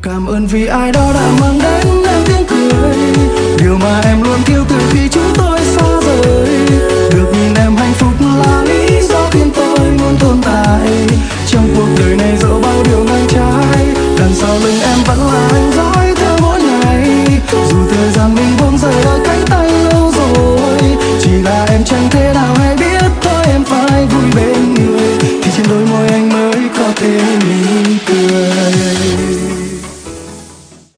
Cảm ơn vì ai đó đã mang đến em tiếng cười, điều mà em luôn yêu từ khi chúng tôi xa rời. Được nhìn em hạnh phúc là lý do khiến tôi luôn tồn tại trong cuộc đời này, dẫu bao điều ngang trái. Đằng sau lưng em vẫn là anh dõi theo mỗi ngày, dù thời gian mình